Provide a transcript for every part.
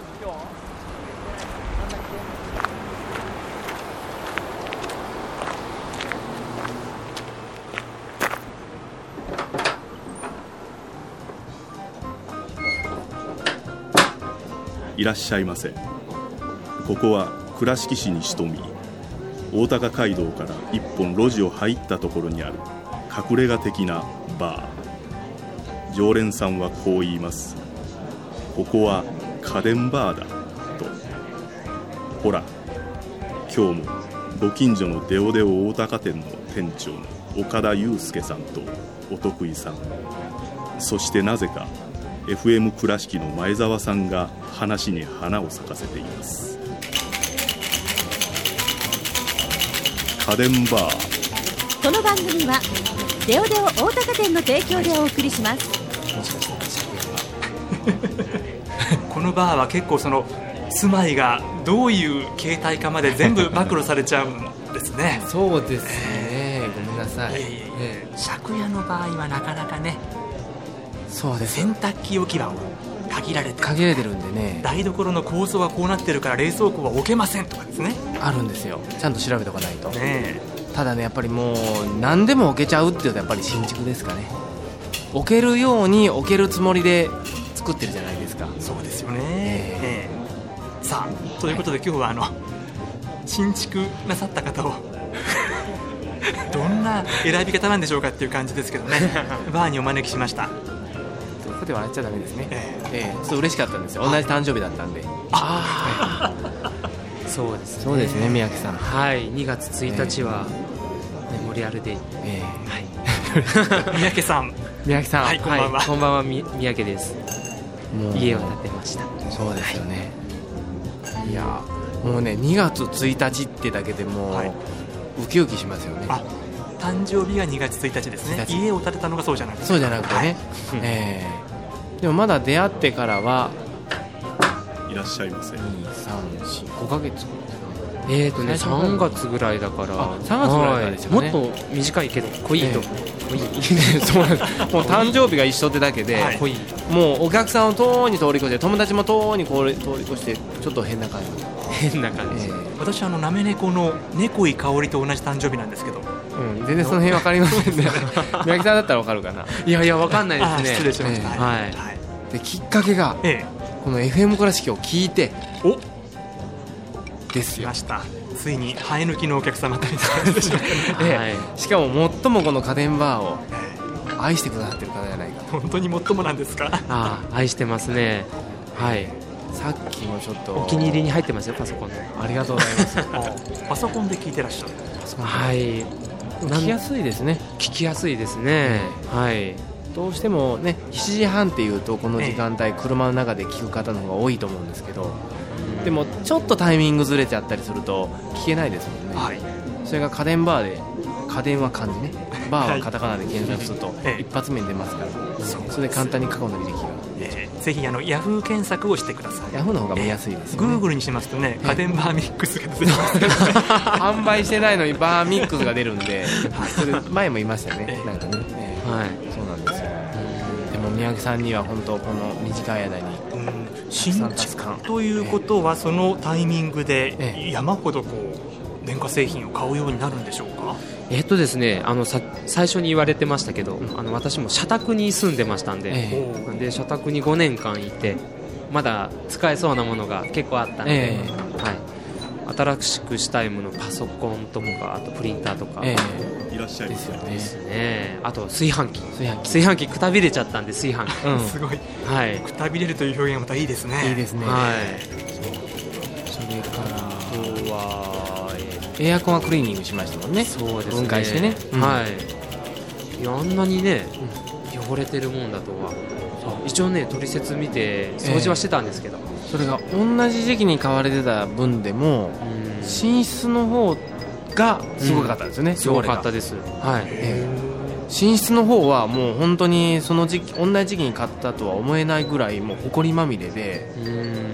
いらっしゃいませ。ここは倉敷市に潜み、大高街道から一本路地を入ったところにある隠れ家的なバー。常連さんはこう言います。ここは家電バーだと。ほら、今日もご近所のデオデオ大高店の店長の岡田祐介さんとお得意さん、そしてなぜかFM 倉敷の前澤さんが話に花を咲かせています。家電バー。 この番組はデオデオ大高店の提供でお送りします。 このバーは結構その住まいがどういう形態かまで全部暴露されちゃうんですね。 そうですね、ごめんなさい。 借家の場合はなかなかね、 そうです、 洗濯機置き場を限られてるんでね、 台所の構造はこうなってるから冷蔵庫は置けませんとかですね、 あるんですよ。ちゃんと調べておかないと、 ね、 ただね、やっぱりもう何でも置けちゃうっていうとやっぱり新築ですかね。置けるように置けるつもりで作ってるじゃないですか。 そうですよね、さあ、ということで今日は新築なさった方をどんな選び方なんでしょうかっていう感じですけどねバーにお招きしました。 そこで笑っちゃダメですね。ちょっと嬉しかったんですよ。同じ誕生日だったんで。 そうですね。 そうですね、宮城さん。 はい、2月1日はメモリアルデイ。 三宅さん。 宮城さん、 はい、こんばんは。はい、こんばんは、三宅です。家を建てました。 そうですよね。いや、もうね、2月1日ってだけでもうウキウキしますよね。 誕生日が2月1日ですね。家を建てたのがそうじゃなくて。 そうじゃなくてね。でもまだ出会ってからはいらっしゃいませ。2、 3、4、5ヶ月。 3月ぐらいだから。 3月ぐらいですよね。 もっと短いけど濃いと。 そうなんです。もう誕生日が一緒ってだけで、もうお客さんを遠に通り越して友達も遠に通り越してちょっと変な感じ。 私なめ猫の猫い香りと同じ誕生日なんですけど、 全然その辺分かりませんね。宮城さんだったら分かるかな。 いや分かんないですね。 失礼しました。 できっかけが、この FM 倉敷を聞いてですよ。 来ました。ついに生え抜きのお客様という感じでしょうかね。 しかも最もこの家電バーを愛してくださってる方じゃないか。 本当に最もなんですか。 愛してますね。はい。 さっきもちょっとお気に入りに入ってますよ、パソコンで。 ありがとうございます。 パソコンで聞いてらっしゃる。 はい。 聞きやすいですね。 聞きやすいですね。はい。 どうしてもね、7時半っていうとこの時間帯、車の中で聞く方の方が多いと思うんですけど、でもちょっとタイミングずれちゃったりすると聞けないですもんね。それが家電バーで、家電は漢字ね、バーはカタカナで検索すると一発目に出ますから、それで簡単に過去の履歴が。 ぜひヤフー検索をしてください。 ヤフーの方が見やすいですよね。 Google にしますとね、家電バーミックスが出てきます。 販売してないのにバーミックスが出るんで、それ前も言いましたよね。なんかね、そうなんですよ。でも宮城さんには本当この短い間に新築ということは、そのタイミングで山ほど電化製品を買うようになるんでしょうか。 ですね、最初に言われてましたけど、私も社宅に住んでましたんで、社宅に5年間いてまだ使えそうなものが結構あったので、新しくしたいもの、パソコンとか、あとプリンターとか、 いらっしゃいますよね。あと炊飯器くたびれちゃったんで、炊飯器、 すごい、くたびれるという表現がまたいいですね。 いいですね。それから今日はエアコンはクリーニングしましたもんね。 そうですね。 分解してね。 あんなにね汚れてるもんだとは。一応ね、取説見て掃除はしてたんですけど、 それが同じ時期に買われてた分でも寝室の方がすごかったですよね。 すごかったです。 寝室の方はもう本当にその時期、同じ時期に買ったとは思えないぐらいもう埃まみれで、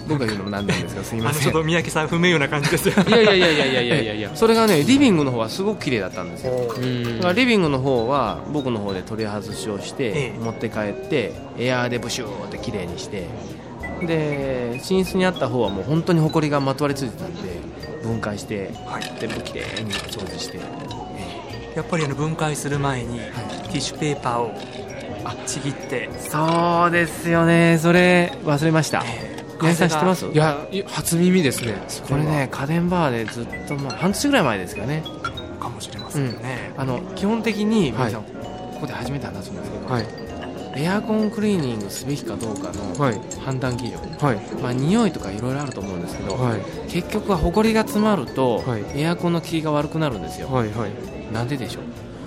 僕が言うのもなんなんですがすみません。 ちょっと三宅さん不名誉な感じですよ。 いやいやいやいやいやいやいやいやそれがねリビングの方はすごく綺麗だったんですよ。だからリビングの方は僕の方で取り外しをして持って帰ってエアーでブシューって綺麗にして、で寝室にあった方はもう本当に埃がまとわりついてたんで分解して、全部綺麗に掃除して、 やっぱり分解する前に、ティッシュペーパーをちぎって。 そうですよね、それ忘れました。皆さん知ってます？ いや初耳ですね。 これね家電バーでずっと半年ぐらい前ですかね。 かもしれませんね。 基本的に皆さん、ここで初めて話すんですけど、エアコンクリーニングすべきかどうかの判断基準、匂いとかいろいろあると思うんですけど、結局はホコリが詰まると、エアコンの効きが悪くなるんですよ。なんででしょ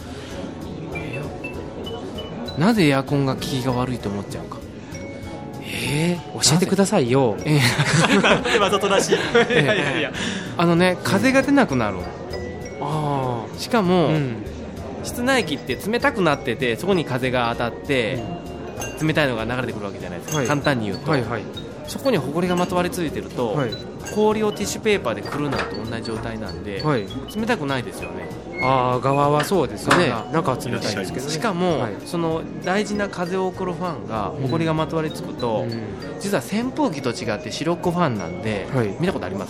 う？なぜエアコンが効きが悪いと思っちゃうか。 教えてくださいよ。 わざとらしい。 風が出なくなる。しかも、室内機って冷たくなっててそこに風が当たって冷たいのが流れてくるわけじゃないですか、簡単に言うと、そこにホコリがまとわりついてると、氷をティッシュペーパーでくるのと同じ状態なんで、冷たくないですよね。 側はそうですよね。中は冷たいですけどね。 しかも、その大事な風を送るファンがホコリがまとわりつくと、実は扇風機と違って白っこファンなんで、見たことあります？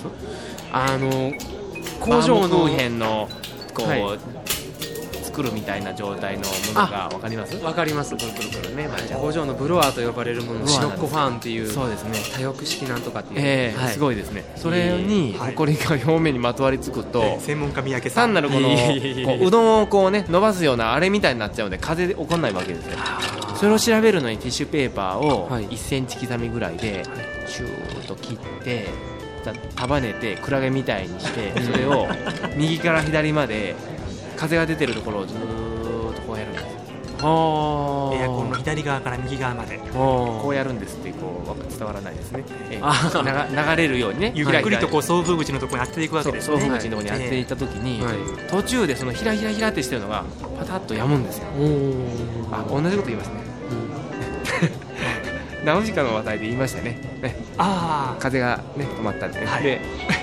工場の辺のこう、作るみたいな状態のものが分かります？ 分かります。 くるくるくるね、 工場のブロワーと呼ばれるもの、白っこファンっていう、 そうですね、 多翼式なんとかっていう、 すごいですね。それにホコリが表面にまとわりつくと、 専門家三宅さん、 単なるこのうどんをこうね伸ばすようなあれみたいになっちゃうので風で起こんないわけですよ。それを調べるのにティッシュペーパーを1センチ刻みぐらいでシューッと切って束ねてクラゲみたいにして、それを右から左まで風が出てるところをずーっとこうやるんですよ。 エアコンの左側から右側までこうやるんですって、こう伝わらないですね。流れるようにね、 ゆっくりとこう送風口のところに当てていくわけですね。 送風口のところに当てていった時に、途中でそのヒラヒラヒラってしてるのがパタッと止むんですよ。同じこと言いますね。ナウシカの話題で言いましたね。風がね止まったってね。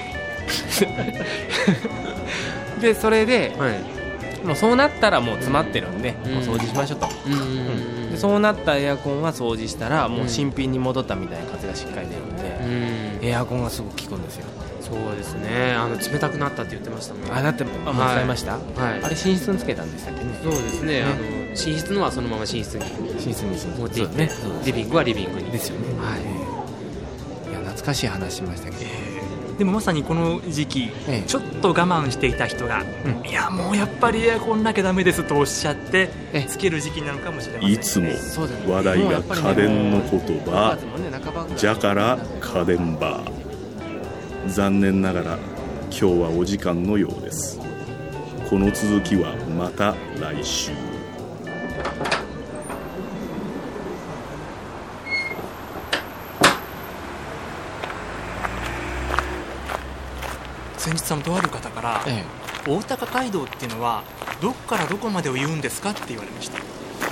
でそれで、もうそうなったらもう詰まってるんで、もう掃除しましょうと。でそうなったエアコンは掃除したらもう新品に戻ったみたいな風がしっかり出るんで、エアコンがすごく効くんですよ。 そうですね。冷たくなったって言ってましたもん。 だってもう伝えました？あれ寝室につけたんでしたっけね。 そうですね。寝室のはそのまま寝室に持っていって、リビングはリビングにですよね。いや懐かしい話しましたけど。 でもまさにこの時期、ちょっと我慢していた人が、いやもうやっぱりエアコンなきゃダメですとおっしゃってつける時期なのかもしれません。 いつも話題が家電の言葉、じゃから家電バー。残念ながら今日はお時間のようです。この続きはまた来週。 先日とある方から、大高街道っていうのはどこからどこまでを言うんですかって言われました。 考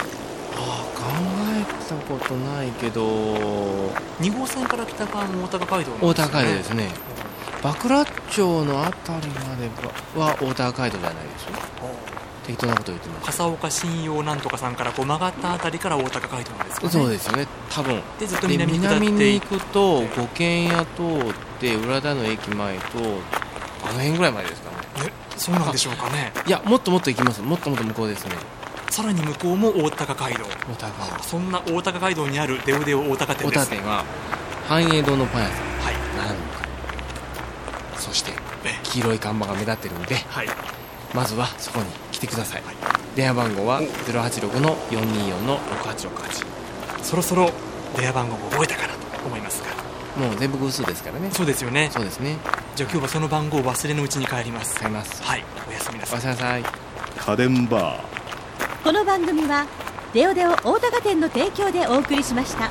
えたことないけど 2号線から北側も大高街道なんですよね。 大高街道ですね。馬倉町のあたりまでは大高街道じゃないですよ。適当なこと言ってます。 笠岡信用なんとかさんからこう曲がったあたりから大高街道なんですかね。 そうですよね多分。 でずっと南に下ってに行くと五軒屋通って浦田の駅前とあの辺ぐらいまでですかね。 そうなんでしょうかね。 いやもっともっと行きます。もっともっと向こうですね。 さらに向こうも大高街道。そんな大高街道にあるデオデオ大高店です。 大高店は繁栄堂のパン屋さん、なんかそして黄色い看板が目立ってるんで、まずはそこに来てください。電話番号は 086-424-6868。 そろそろ電話番号も覚えたかなと思いますが、 もう全部偶数ですからね。 そうですよね。 そうですね。 じゃあ今日はその番号を忘れのうちに帰ります。 帰ります。 おやすみなさい。 おやすみなさい。 家電バー。 この番組はデオデオ大高店の提供でお送りしました。